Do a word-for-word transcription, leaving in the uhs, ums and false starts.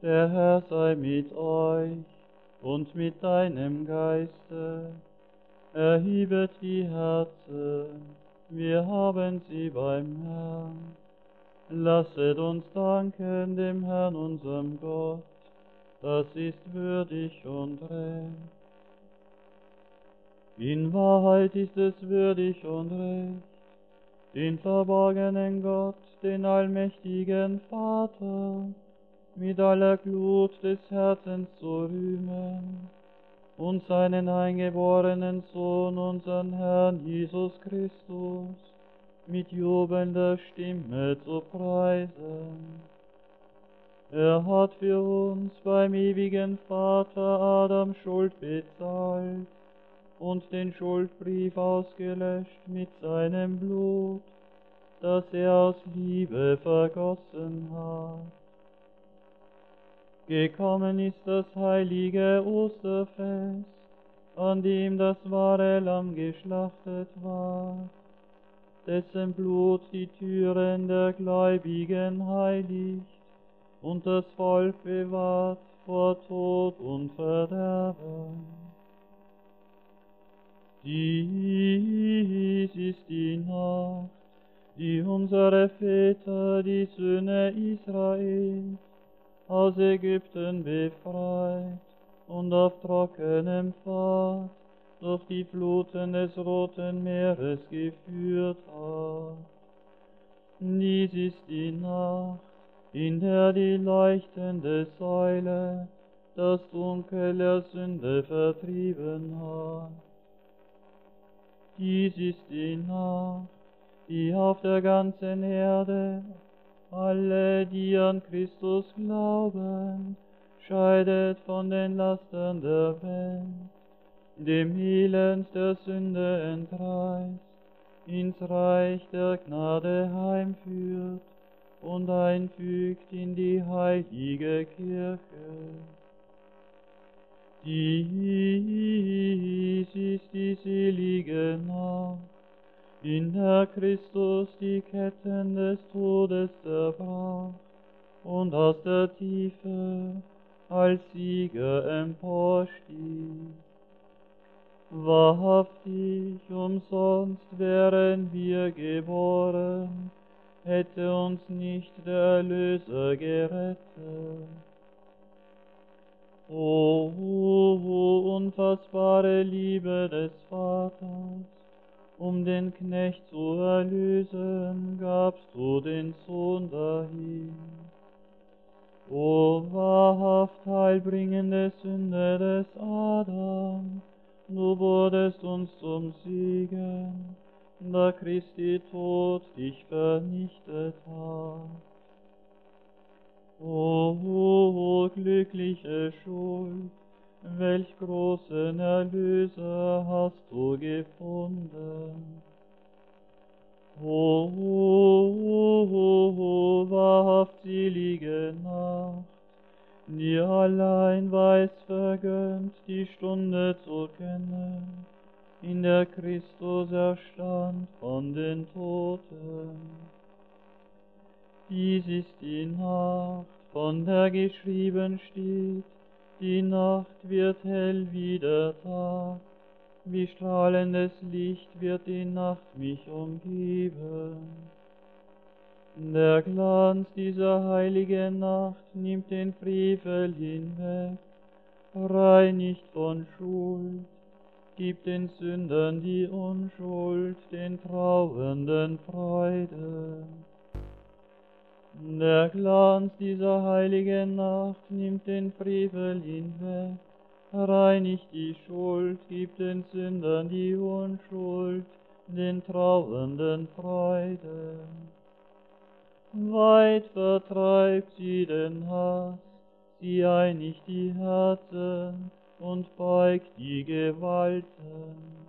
Der Herr sei mit euch und mit deinem Geiste. Erhebet die Herzen, wir haben sie beim Herrn. Lasset uns danken dem Herrn unserem Gott, das ist würdig und recht. In Wahrheit ist es würdig und recht, den verborgenen Gott, den allmächtigen Vater, mit aller Glut des Herzens zu rühmen und seinen eingeborenen Sohn, unseren Herrn Jesus Christus, mit jubelnder Stimme zu preisen. Er hat für uns beim ewigen Vater Adam Schuld bezahlt und den Schuldbrief ausgelöscht mit seinem Blut, das er aus Liebe vergossen hat. Gekommen ist das heilige Osterfest, an dem das wahre Lamm geschlachtet war, dessen Blut die Türen der Gläubigen heiligt und das Volk bewahrt vor Tod und Verderben. Dies ist die Nacht, die unsere Väter, die Söhne Israels, aus Ägypten befreit und auf trockenem Pfad durch die Fluten des Roten Meeres geführt hat. Dies ist die Nacht, in der die leuchtende Säule das Dunkel der Sünde vertrieben hat. Dies ist die Nacht, die auf der ganzen Erde alle, die an Christus glauben, scheidet von den Lastern der Welt, dem Elend der Sünde entreißt, ins Reich der Gnade heimführt und einfügt in die heilige Kirche. Dies ist die selige Nacht, in der Christus die Ketten des Todes zerbrach und aus der Tiefe als Sieger emporstieg. Wahrhaftig, umsonst wären wir geboren, hätte uns nicht der Erlöser gerettet. O, o unfassbare Liebe des Vaters, um den Knecht zu erlösen, gabst du den Sohn dahin. O wahrhaft heilbringende Sünde des Adam, du wurdest uns zum Segen, da Christi Tod dich vernichtet hat. O, o, o glückliche Schuld, welch großen Erlöser hast du gefunden. O, o, o, o wahrhaft selige Nacht, dir allein war es vergönnt, die Stunde zu kennen, in der Christus erstand von den Toten. Dies ist die Nacht, von der geschrieben steht, die Nacht wird hell wie der Tag, wie strahlendes Licht wird die Nacht mich umgeben. Der Glanz dieser heiligen Nacht nimmt den Frevel hinweg, reinigt von Schuld, gibt den Sündern die Unschuld, den Trauernden Freude. Der Glanz dieser heiligen Nacht nimmt den Frevel hinweg, reinigt die Schuld, gibt den Sündern die Unschuld, den Trauernden Freude. Weit vertreibt sie den Hass, sie einigt die Herzen und beugt die Gewalten.